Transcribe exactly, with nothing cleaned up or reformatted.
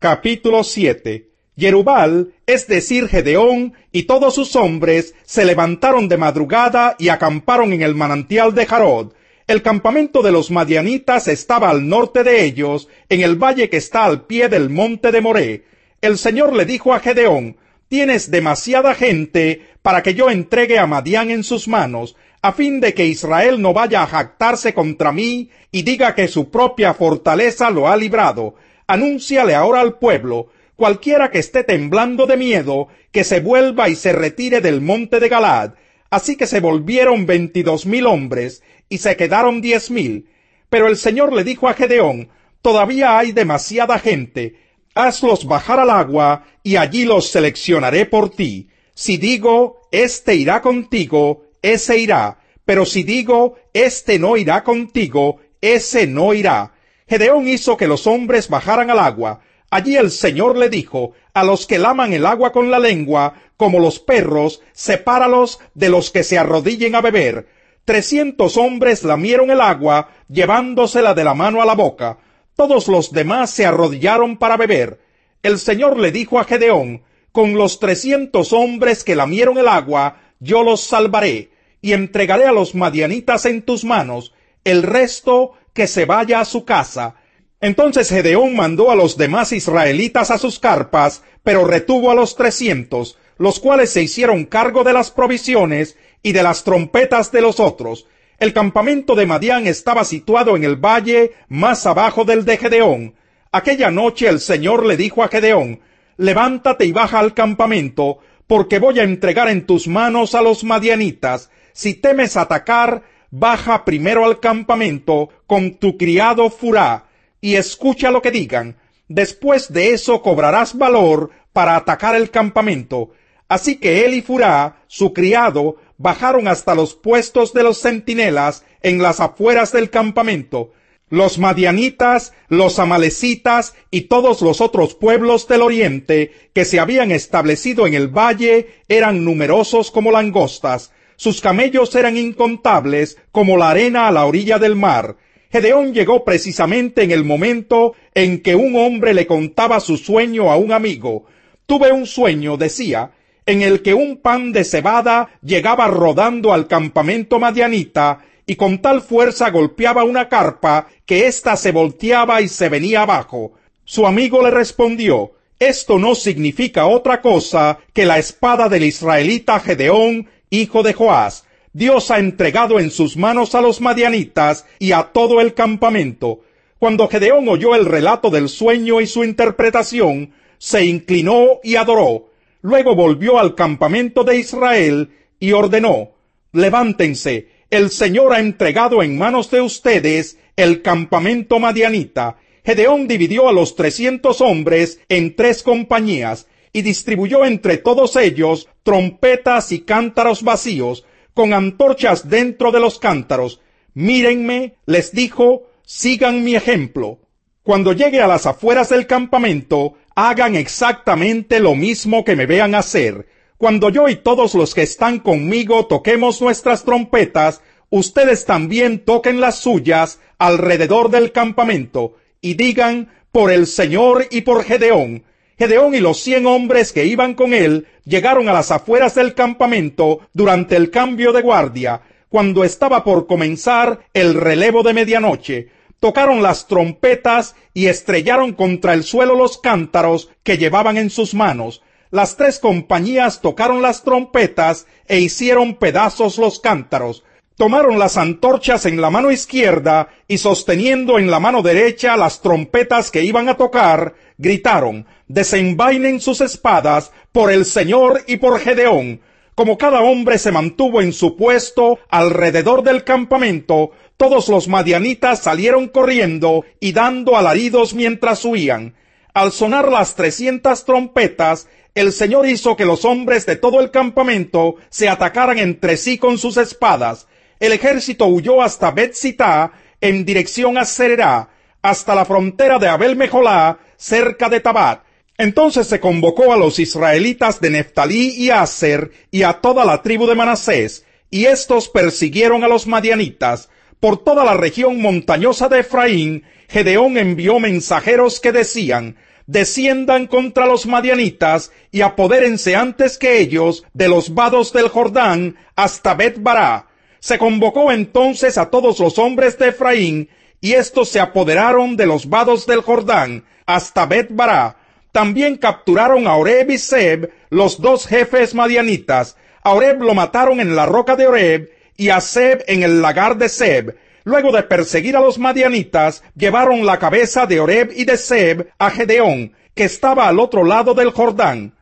Capítulo siete. Yerubal, es decir Gedeón, y todos sus hombres, se levantaron de madrugada y acamparon en el manantial de Jarod. El campamento de los madianitas estaba al norte de ellos, en el valle que está al pie del monte de Moré. El Señor le dijo a Gedeón: tienes demasiada gente para que yo entregue a Madián en sus manos, a fin de que Israel no vaya a jactarse contra mí y diga que su propia fortaleza lo ha librado. Anúnciale ahora al pueblo: cualquiera que esté temblando de miedo, que se vuelva y se retire del monte de Galaad. Así que se volvieron veintidós mil hombres, y se quedaron diez mil. Pero el Señor le dijo a Gedeón: todavía hay demasiada gente, hazlos bajar al agua, y allí los seleccionaré por ti. Si digo, este irá contigo, ese irá, pero si digo, este no irá contigo, ese no irá. Gedeón hizo que los hombres bajaran al agua. Allí el Señor le dijo: a los que laman el agua con la lengua, como los perros, sepáralos de los que se arrodillen a beber. Trescientos hombres lamieron el agua, llevándosela de la mano a la boca. Todos los demás se arrodillaron para beber. El Señor le dijo a Gedeón: con los trescientos hombres que lamieron el agua, yo los salvaré, y entregaré a los madianitas en tus manos. El resto, que se vaya a su casa. Entonces Gedeón mandó a los demás israelitas a sus carpas, pero retuvo a los trescientos, los cuales se hicieron cargo de las provisiones y de las trompetas de los otros. El campamento de Madián estaba situado en el valle más abajo del de Gedeón. Aquella noche el Señor le dijo a Gedeón: levántate y baja al campamento, porque voy a entregar en tus manos a los madianitas. Si temes atacar, baja primero al campamento con tu criado Furá, y escucha lo que digan. Después de eso cobrarás valor para atacar el campamento. Así que él y Furá, su criado, bajaron hasta los puestos de los centinelas en las afueras del campamento. Los madianitas, los amalecitas y todos los otros pueblos del oriente que se habían establecido en el valle eran numerosos como langostas. Sus camellos eran incontables como la arena a la orilla del mar. Gedeón llegó precisamente en el momento en que un hombre le contaba su sueño a un amigo. Tuve un sueño, decía, en el que un pan de cebada llegaba rodando al campamento madianita y con tal fuerza golpeaba una carpa que ésta se volteaba y se venía abajo. Su amigo le respondió: esto no significa otra cosa que la espada del israelita Gedeón, hijo de Joás. Dios ha entregado en sus manos a los madianitas y a todo el campamento. Cuando Gedeón oyó el relato del sueño y su interpretación, se inclinó y adoró. Luego volvió al campamento de Israel y ordenó: levántense, el Señor ha entregado en manos de ustedes el campamento madianita. Gedeón dividió a los trescientos hombres en tres compañías y distribuyó entre todos ellos trompetas y cántaros vacíos, con antorchas dentro de los cántaros. Mírenme, les dijo, sigan mi ejemplo. Cuando llegue a las afueras del campamento, hagan exactamente lo mismo que me vean hacer. Cuando yo y todos los que están conmigo toquemos nuestras trompetas, ustedes también toquen las suyas alrededor del campamento, y digan: por el Señor y por Gedeón. Gedeón y los cien hombres que iban con él llegaron a las afueras del campamento durante el cambio de guardia, cuando estaba por comenzar el relevo de medianoche. Tocaron las trompetas y estrellaron contra el suelo los cántaros que llevaban en sus manos. Las tres compañías tocaron las trompetas e hicieron pedazos los cántaros. Tomaron las antorchas en la mano izquierda y, sosteniendo en la mano derecha las trompetas que iban a tocar, gritaron: desenvainen sus espadas por el Señor y por Gedeón. Como cada hombre se mantuvo en su puesto alrededor del campamento, todos los madianitas salieron corriendo y dando alaridos mientras huían. Al sonar las trescientas trompetas, el Señor hizo que los hombres de todo el campamento se atacaran entre sí con sus espadas. El ejército huyó hasta Bet-Sitá, en dirección a Sererá, hasta la frontera de Abel-Mejolá, cerca de Tabat. Entonces se convocó a los israelitas de Neftalí y Aser y a toda la tribu de Manasés, y éstos persiguieron a los madianitas. Por toda la región montañosa de Efraín, Gedeón envió mensajeros que decían: desciendan contra los madianitas y apodérense antes que ellos de los vados del Jordán hasta Bet-bará. Se convocó entonces a todos los hombres de Efraín, y estos se apoderaron de los vados del Jordán hasta Bet-bará. También capturaron a Oreb y Zeb, los dos jefes madianitas. A Oreb lo mataron en la roca de Oreb, y a Zeb en el lagar de Zeb. Luego de perseguir a los madianitas, llevaron la cabeza de Oreb y de Zeb a Gedeón, que estaba al otro lado del Jordán.